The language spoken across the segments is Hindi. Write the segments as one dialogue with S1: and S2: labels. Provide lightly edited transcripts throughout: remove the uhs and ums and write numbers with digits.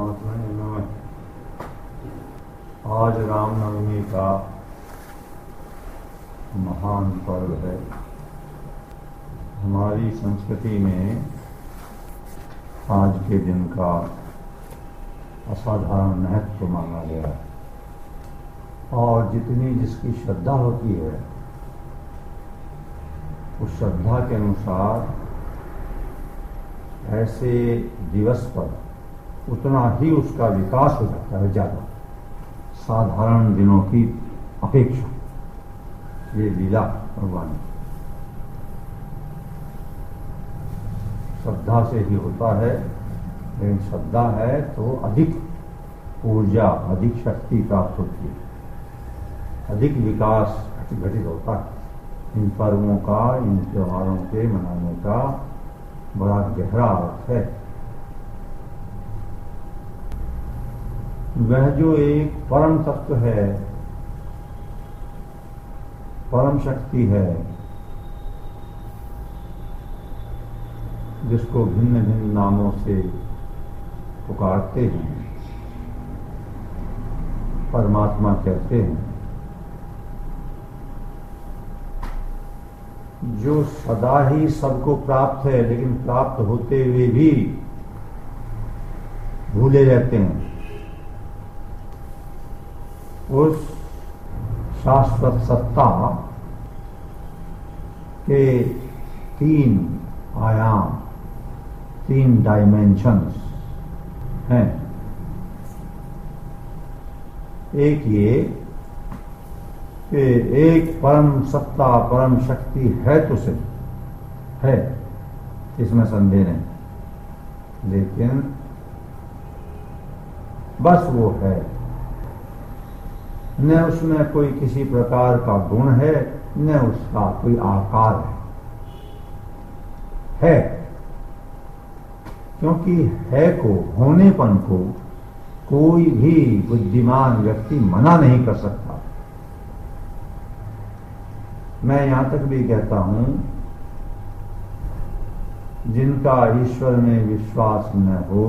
S1: परमात्मा नमः। आज रामनवमी का महान पर्व है। हमारी संस्कृति में आज के दिन का असाधारण महत्व माना गया है और जितनी जिसकी श्रद्धा होती है उस श्रद्धा के अनुसार ऐसे दिवस पर उतना ही उसका विकास हो जाता है ज़्यादा साधारण दिनों की अपेक्षा। ये लीला भगवान श्रद्धा से ही होता है, लेकिन श्रद्धा है तो अधिक ऊर्जा अधिक शक्ति प्राप्त होती है, अधिक विकास घटित होता है। इन पर्वों का इन त्योहारों के मनाने का बड़ा गहरा अर्थ है। वह जो एक परम तत्व है, परम शक्ति है, जिसको भिन्न भिन्न नामों से पुकारते हैं, परमात्मा कहते हैं, जो सदा ही सबको प्राप्त है लेकिन प्राप्त होते हुए भी भूले रहते हैं, उस शाश्वत सत्ता के तीन आयाम, तीन डायमेंशंस हैं। एक ये कि एक परम सत्ता परम शक्ति है तो सिर्फ है, इसमें संदेह नहीं, लेकिन बस वो है, न उसमें कोई किसी प्रकार का गुण है न उसका कोई आकार है। क्योंकि है को, होनेपन को कोई भी बुद्धिमान व्यक्ति मना नहीं कर सकता। मैं यहां तक भी कहता हूं, जिनका ईश्वर में विश्वास न हो,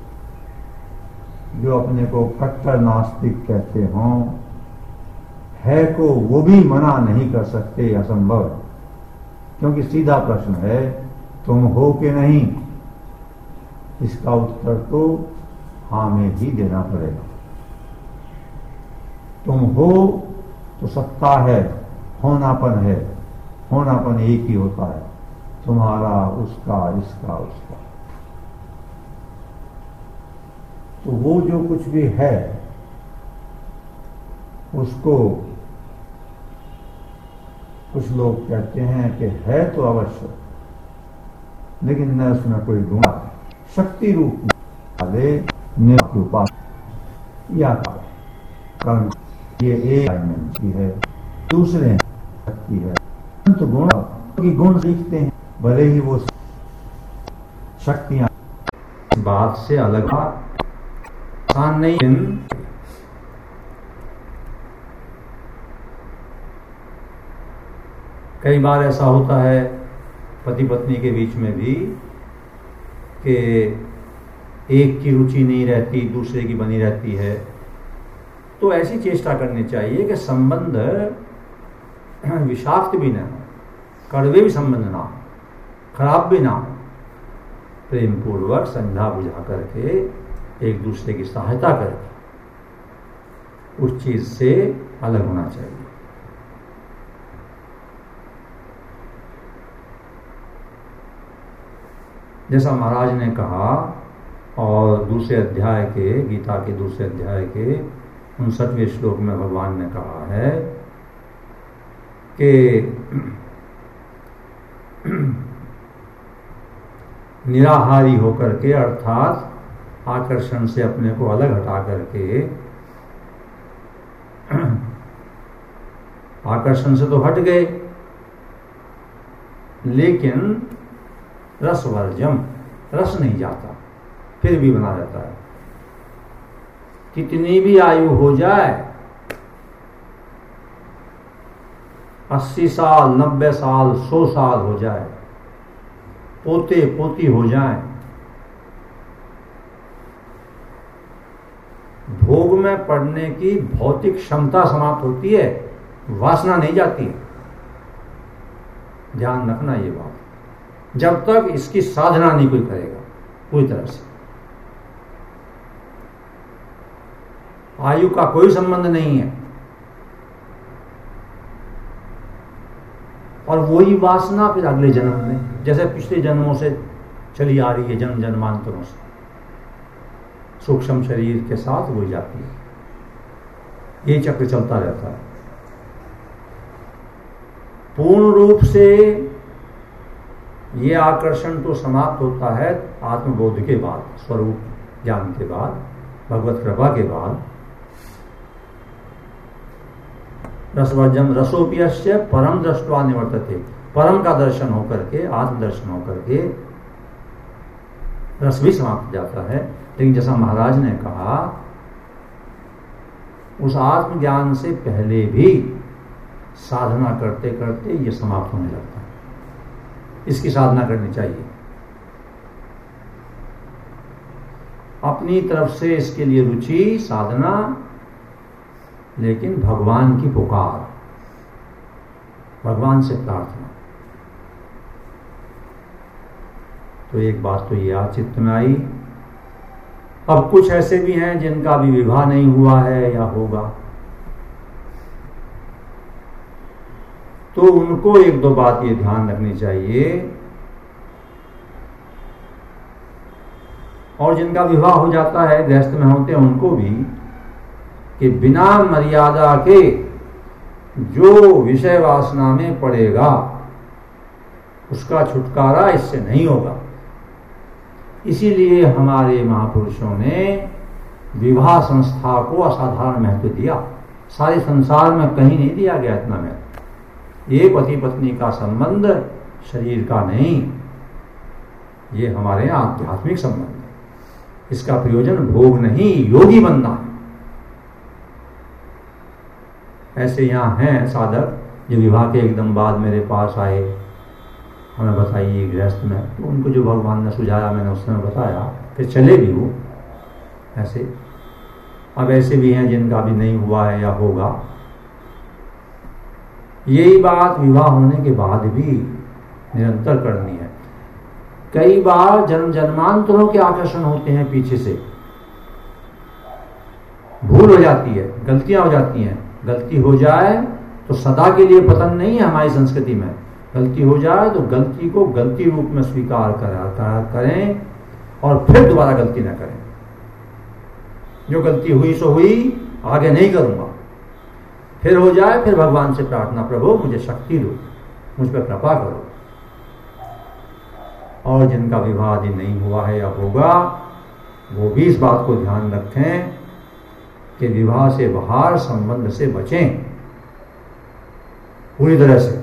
S1: जो अपने को कट्टर नास्तिक कहते हों, है को वो भी मना नहीं कर सकते, असंभव है। क्योंकि सीधा प्रश्न है, तुम हो कि नहीं? इसका उत्तर तो हाँ में ही देना पड़ेगा। तुम हो तो सत्ता है, होनापन है, होनापन एक ही होता है, तुम्हारा, उसका, इसका, उसका। तो वो जो कुछ भी है उसको कुछ लोग कहते हैं कि है तो अवश्य, लेकिन न उसमें कोई गुण, शक्ति रूप वाले या कर्म, ये एक डायमेंशन है, दूसरे शक्ति है। अंत गुण की गुण सीखते हैं, भले ही वो शक्तियां इस बात से अलग आसान नहीं। कई बार ऐसा होता है पति पत्नी के बीच में भी कि एक की रुचि नहीं रहती, दूसरे की बनी रहती है। तो ऐसी चेष्टा करनी चाहिए कि संबंध विषाक्त भी ना हो, कड़वे भी संबंध ना हो, खराब भी ना हो, प्रेम पूर्वक समझा बुझा करके एक दूसरे की सहायता करके उस चीज से अलग होना चाहिए। जैसा महाराज ने कहा, और दूसरे अध्याय के, गीता के दूसरे अध्याय के 59वें श्लोक में भगवान ने कहा है कि निराहारी होकर के, अर्थात आकर्षण से अपने को अलग हटा करके, आकर्षण से तो हट गए लेकिन रसवर्जम, रस नहीं जाता, फिर भी बना रहता है। कितनी भी आयु हो जाए, 80 साल, 90 साल, 100 साल हो जाए, पोते पोती हो जाए, में पड़ने की भौतिक क्षमता समाप्त होती है, वासना नहीं जाती है। ध्यान रखना ये बात, जब तक इसकी साधना नहीं कोई करेगा पूरी तरह से। आयु का कोई संबंध नहीं है, और वही वासना फिर अगले जन्म में, जैसे पिछले जन्मों से चली आ रही है, जन्म जन्मांतरों से सूक्ष्म शरीर के साथ वो जाती है, ये चक्र चलता रहता है। पूर्ण रूप से ये आकर्षण तो समाप्त होता है आत्मबोध के बाद, स्वरूप ज्ञान के बाद, भगवत कृपा के बाद। रसवर्जम रसोपियस्य परम दृष्ट्वा निवर्तते, परम का दर्शन होकर के, आत्मदर्शन होकर के रस भी समाप्त हो जाता है। लेकिन जैसा महाराज ने कहा, उस आत्मज्ञान से पहले भी साधना करते करते ये समाप्त होने लगता है। इसकी साधना करनी चाहिए, अपनी तरफ से इसके लिए रुचि, साधना, लेकिन भगवान की पुकार, भगवान से प्रार्थना। तो एक बात तो ये आज चित्त में आई। अब कुछ ऐसे भी हैं जिनका भी विवाह नहीं हुआ है या होगा, तो उनको एक दो बात ये ध्यान रखनी चाहिए, और जिनका विवाह हो जाता है, गृहस्थ में होते हैं, उनको भी, कि बिना मर्यादा के जो विषय वासना में पड़ेगा उसका छुटकारा इससे नहीं होगा। इसीलिए हमारे महापुरुषों ने विवाह संस्था को असाधारण महत्व दिया। सारे संसार में कहीं नहीं दिया गया इतना महत्व। ये पति पत्नी का संबंध शरीर का नहीं, ये हमारे यहाँ आध्यात्मिक संबंध है। इसका प्रयोजन भोग नहीं, योगी बनना है। ऐसे यहाँ हैं साधक जो विवाह के एकदम बाद मेरे पास आए, हमें बताइए गृहस्थ में, तो उनको जो भगवान ने सुझाया मैंने उस समय बताया, फिर चले भी वो ऐसे। अब ऐसे भी हैं जिनका भी नहीं हुआ है या होगा। यही बात विवाह होने के बाद भी निरंतर करनी है। कई बार जन्म जन्मांतरों के आकर्षण होते हैं, पीछे से भूल हो जाती है, गलतियां हो जाती हैं। गलती हो जाए तो सदा के लिए पतन नहीं है हमारी संस्कृति में। गलती हो जाए तो गलती को गलती रूप में स्वीकार करें और फिर दोबारा गलती न करें। जो गलती हुई सो हुई, आगे नहीं करूंगा। फिर हो जाए, फिर भगवान से प्रार्थना, प्रभु मुझे शक्ति दो, मुझ पर कृपा करो। और जिनका विवाह आदि नहीं हुआ है या होगा, वो भी इस बात को ध्यान रखें कि विवाह से बाहर संबंध से बचें पूरी तरह से।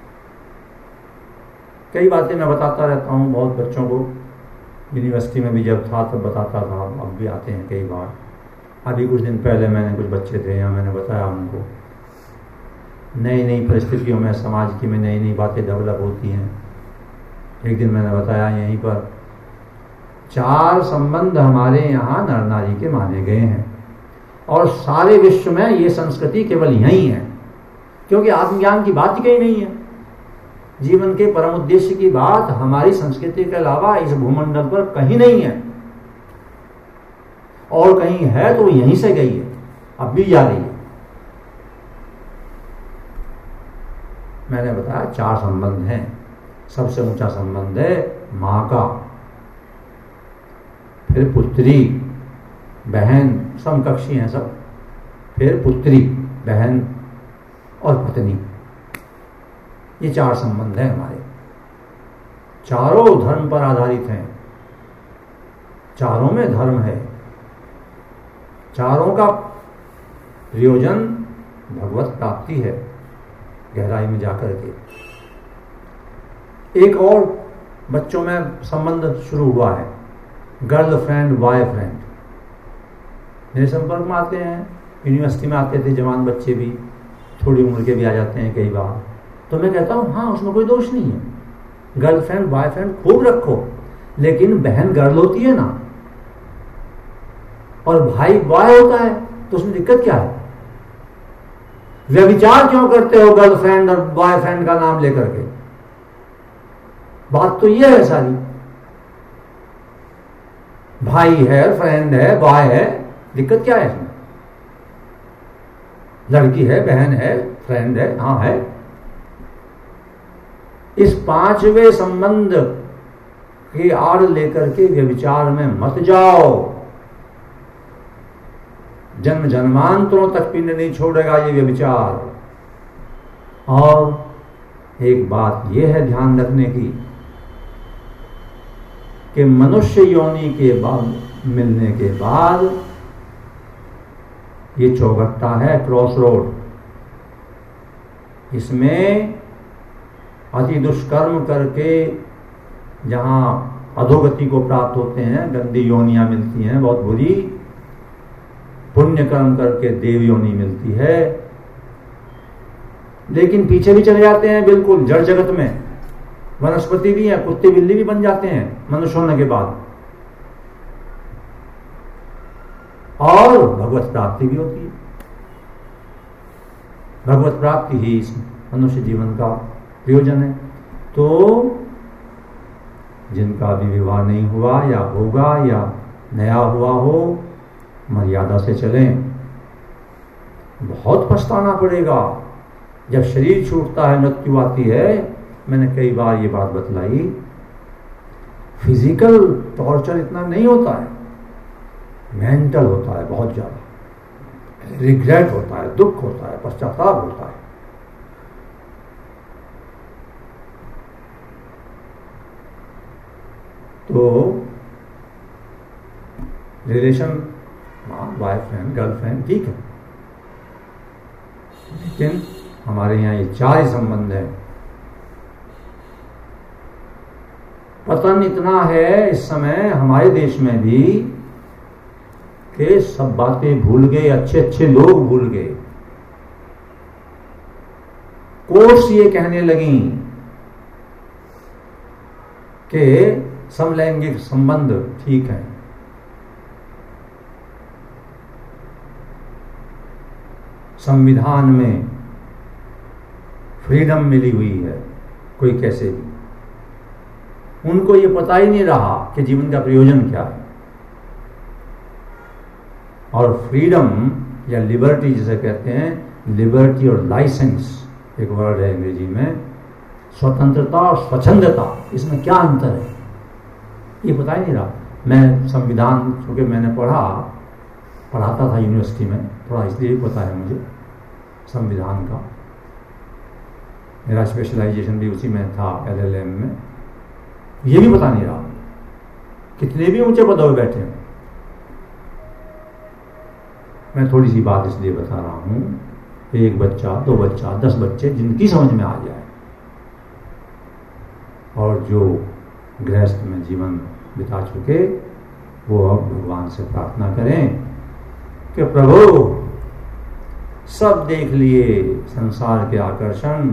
S1: कई बातें मैं बताता रहता हूँ बहुत बच्चों को, यूनिवर्सिटी में भी जब था तब बताता था, अब भी आते हैं कई बार। अभी कुछ दिन पहले मैंने कुछ बच्चे थे यहाँ, मैंने बताया उनको, नई नई परिस्थितियों में, समाज की में नई नई बातें डेवलप होती हैं। एक दिन मैंने बताया यहीं पर 4 संबंध हमारे यहाँ नर नारी के माने गए हैं, और सारे विश्व में ये संस्कृति केवल यही है, क्योंकि आत्मज्ञान की बात ही कहीं नहीं है। जीवन के परम उद्देश्य की बात हमारी संस्कृति के अलावा इस भूमंडल पर कहीं नहीं है, और कहीं है तो यहीं से गई है, अब भी जा रही है। मैंने बताया 4 संबंध हैं। सबसे ऊंचा संबंध है मां का, फिर पुत्री, बहन, समकक्षी हैं सब, फिर पुत्री, बहन और पत्नी। ये 4 संबंध हैं हमारे। चारों धर्म पर आधारित हैं, चारों में धर्म है, चारों का प्रयोजन भगवत प्राप्ति है, गहराई में जाकर के। एक और बच्चों में संबंध शुरू हुआ है, गर्लफ्रेंड बॉयफ्रेंड। मेरे संपर्क में आते हैं, यूनिवर्सिटी में आते थे जवान बच्चे भी, थोड़ी उम्र के भी आ जाते हैं कई बार। तो मैं कहता हूँ हाँ, उसमें कोई दोष नहीं है। गर्लफ्रेंड बॉयफ्रेंड खूब रखो, लेकिन बहन गर्ल होती है ना, और भाई बॉय होता है, तो उसमें दिक्कत क्या है? व्यभिचार क्यों करते हो गर्लफ्रेंड और बॉयफ्रेंड का नाम लेकर के? बात तो ये है सारी। भाई है, फ्रेंड है, बॉय है, दिक्कत क्या है इसमें? लड़की है, बहन है, फ्रेंड है, हाँ है। इस पांचवें संबंध की आड़ लेकर के व्यभिचार में मत जाओ। जन्म जन्मांतरों तक पिंड नहीं छोड़ेगा ये व्यभिचार। और एक बात यह है ध्यान रखने की कि मनुष्य योनि के बाद मिलने के बाद ये चौगट्टा है, क्रॉस रोड। इसमें अति दुष्कर्म करके जहां अधोगति को प्राप्त होते हैं, गंदी योनियां मिलती हैं बहुत बुरी, पुण्य कर्म करके देव योनि मिलती है। लेकिन पीछे भी चले जाते हैं बिल्कुल जड़ जगत में, वनस्पति भी है, कुत्ते बिल्ली भी बन जाते हैं मनुष्य होने के बाद, और भगवत प्राप्ति भी होती है। भगवत प्राप्ति ही इस मनुष्य जीवन का प्रयोजन है। तो जिनका भी विवाह नहीं हुआ या होगा या नया हुआ हो, मर्यादा से चलें। बहुत पछताना पड़ेगा जब शरीर छूटता है, मृत्यु आती है। मैंने कई बार ये बात बतलाई, फिजिकल टॉर्चर इतना नहीं होता है, मेंटल होता है बहुत ज्यादा। रिग्रेट होता है, दुख होता है, पश्चाताप होता है। तो रिलेशन बॉयफ्रेंड गर्लफ्रेंड ठीक है, लेकिन हमारे यहाँ ये चार ही संबंध है। पतन इतना है इस समय हमारे देश में भी कि सब बातें भूल गए, अच्छे अच्छे लोग भूल गए। कोर्स ये कहने लगी कि समलैंगिक संबंध ठीक है। संविधान में फ्रीडम मिली हुई है, कोई कैसे भी। उनको ये पता ही नहीं रहा कि जीवन का प्रयोजन क्या है। और फ्रीडम या लिबर्टी जिसे कहते हैं, लिबर्टी और लाइसेंस एक वर्ड है अंग्रेजी में, स्वतंत्रता और स्वच्छंदता, इसमें क्या अंतर है ये पता ही नहीं रहा। मैं संविधान क्योंकि मैंने पढ़ाता था यूनिवर्सिटी में, थोड़ा इसलिए पता है मुझे संविधान का। मेरा स्पेशलाइजेशन भी उसी में था, LLM में। ये भी पता नहीं रहा, कितने भी ऊंचे पदों पे बैठे हैं। मैं थोड़ी सी बात इसलिए बता रहा हूं, एक बच्चा, 2 बच्चा, 10 बच्चे जिनकी समझ में आ जाए और जो गृहस्थ में जीवन बिता चुके, वो अब भगवान से प्रार्थना करें कि प्रभु सब देख लिए संसार के आकर्षण,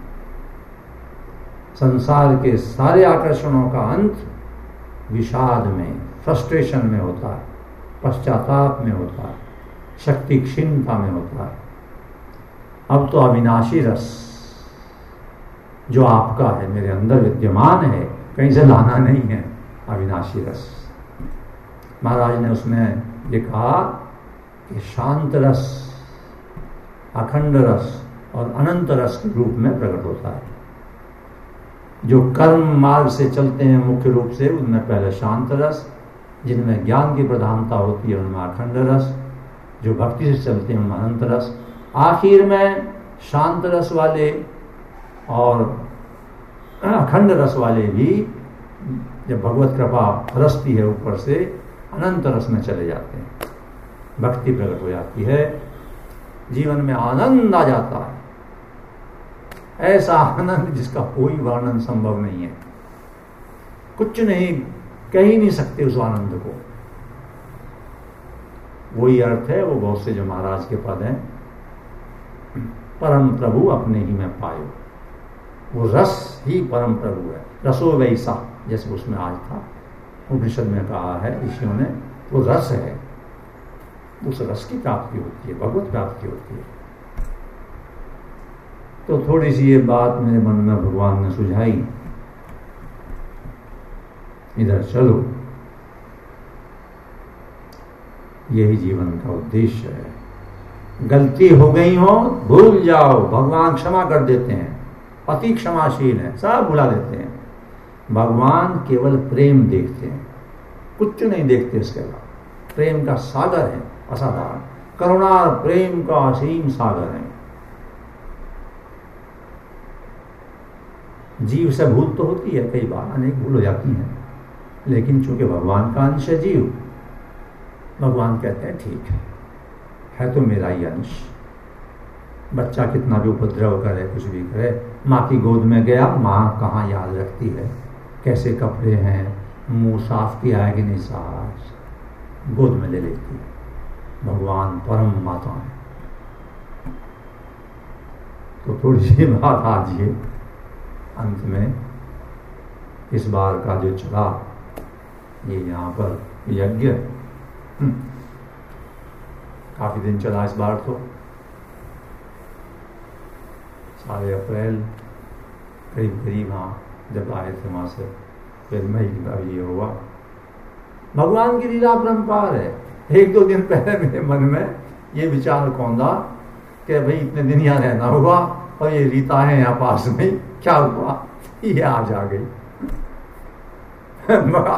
S1: संसार के सारे आकर्षणों का अंत विषाद में, फ्रस्ट्रेशन में होता है, पश्चाताप में होता है, शक्ति क्षीणता में होता है। अब तो अविनाशी रस जो आपका है, मेरे अंदर विद्यमान है, कहीं से लाना नहीं है, अविनाशी रस। महाराज ने उसमें ये कहा कि शांत रस, अखंड रस और अनंत रस के रूप में प्रकट होता है। जो कर्म मार्ग से चलते हैं मुख्य रूप से, उनमें पहले शांत रस, जिनमें ज्ञान की प्रधानता होती है उनमें अखंड रस, जो भक्ति से चलते हैं उनमें अनंत रस, आखिर में शांत रस वाले और अखंड रस वाले भी जब भगवत कृपा रसती है ऊपर से, अनंत रस में चले जाते हैं, भक्ति प्रकट हो जाती है, जीवन में आनंद आ जाता है। ऐसा आनंद जिसका कोई वर्णन संभव नहीं है, कुछ नहीं, कह ही नहीं सकते उस आनंद को। वही अर्थ है वो बहुत से जो महाराज के पद हैं, परम प्रभु अपने ही में पायो। वो रस ही परम प्रभु है, रसो वैसा, जैसे उसमें आज था, उपनिषद में कहा है ऋषियों ने, वो रस है। उस रस की प्राप्ति होती है, भगवत प्राप्ति होती है। तो थोड़ी सी ये बात मेरे मन में भगवान ने सुझाई, इधर चलो, यही जीवन का उद्देश्य है। गलती हो गई हो भूल जाओ, भगवान क्षमा कर देते हैं, अति क्षमाशील है, सब भुला देते हैं। भगवान केवल प्रेम देखते हैं, कुछ नहीं देखते इसके अलावा। प्रेम का सागर है असाधारण, करुणा और प्रेम का असीम सागर है। जीव से भूल तो होती है, कई बार अनेक भूल हो जाती हैं, लेकिन चूंकि भगवान का अंश है जीव, भगवान कहते हैं ठीक है तो मेरा ही अंश। बच्चा कितना भी उपद्रव करे, कुछ भी करे, माँ की गोद में गया, माँ कहाँ याद रखती है कैसे कपड़े हैं, मुंह साफ किया है कि नहीं साफ, गोद में ले लेती है। भगवान परम माता है। तो थोड़ी सी बात आज ये अंत में इस बार का जो चला, ये यहाँ पर यज्ञ काफी दिन चला इस बार, तो 7 अप्रैल करीब हाँ जब आए थे वहां से, फिर मई का ये हुआ। भगवान की लीला अपरंपार है। 1-2 दिन पहले मेरे मन में ये विचार कौंधा कि भाई इतने दिन यहाँ रहना हुआ और ये रीता है यहाँ पास में, क्या हुआ, ये आज आ गई।